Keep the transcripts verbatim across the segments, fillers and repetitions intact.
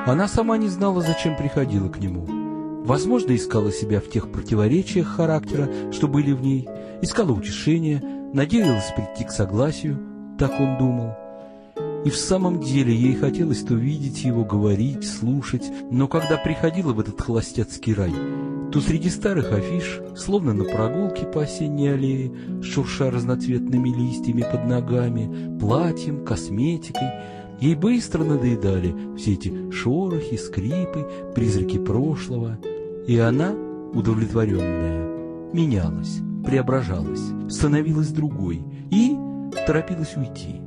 Она сама не знала, зачем приходила к нему. Возможно, искала себя в тех противоречиях характера, что были в ней, искала утешения, надеялась прийти к согласию, так он думал. И в самом деле ей хотелось то видеть его, говорить, слушать, но когда приходила в этот холостяцкий рай, то среди старых афиш, словно на прогулке по осенней аллее, шурша разноцветными листьями под ногами, платьем, косметикой, ей быстро надоедали все эти шорохи, скрипы, призраки прошлого, и она, удовлетворенная, менялась, преображалась, становилась другой и торопилась уйти.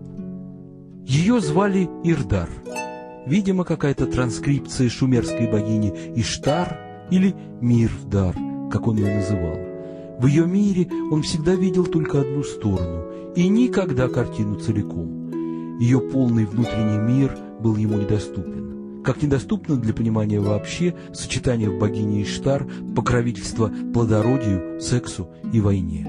Ее звали Ирдар, видимо, какая-то транскрипция шумерской богини Иштар или Мирвдар, как он ее называл. В ее мире он всегда видел только одну сторону и никогда картину целиком. Ее полный внутренний мир был ему недоступен, как недоступно для понимания вообще сочетание в богине Иштар покровительства плодородию, сексу и войне.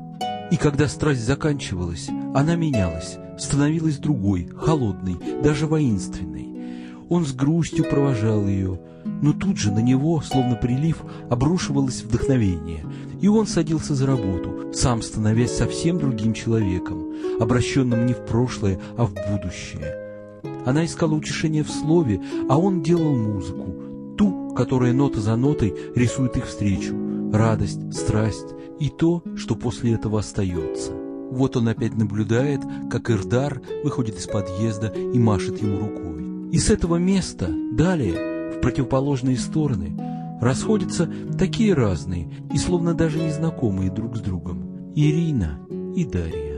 И когда страсть заканчивалась, она менялась, становилась другой, холодной, даже воинственной. Он с грустью провожал ее, но тут же на него, словно прилив, обрушивалось вдохновение, и он садился за работу, сам становясь совсем другим человеком, обращенным не в прошлое, а в будущее. Она искала утешения в слове, а он делал музыку, ту, которая нота за нотой рисует их встречу, радость, страсть и то, что после этого остается. Вот он опять наблюдает, как Ирдар выходит из подъезда и машет ему рукой. И с этого места далее, в противоположные стороны, расходятся такие разные и словно даже незнакомые друг с другом Ирина и Дарья.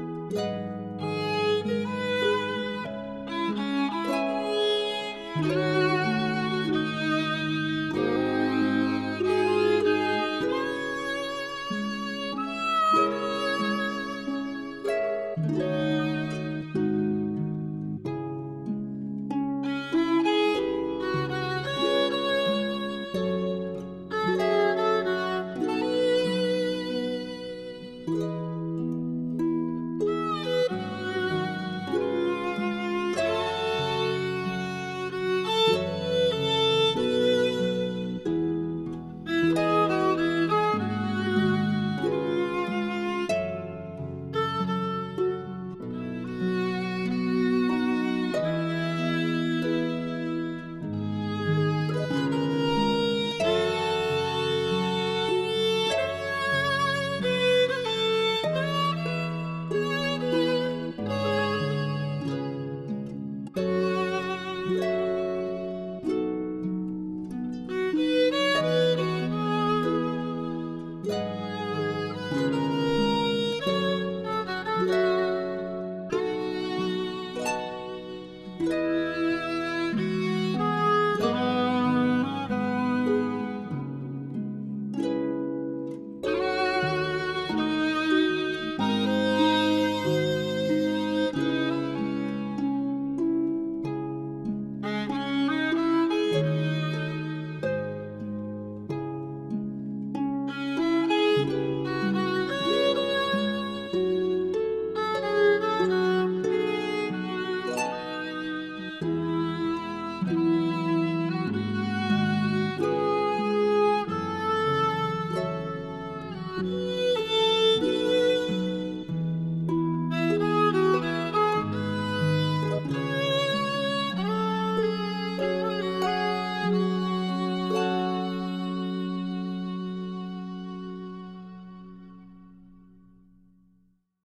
Thank you.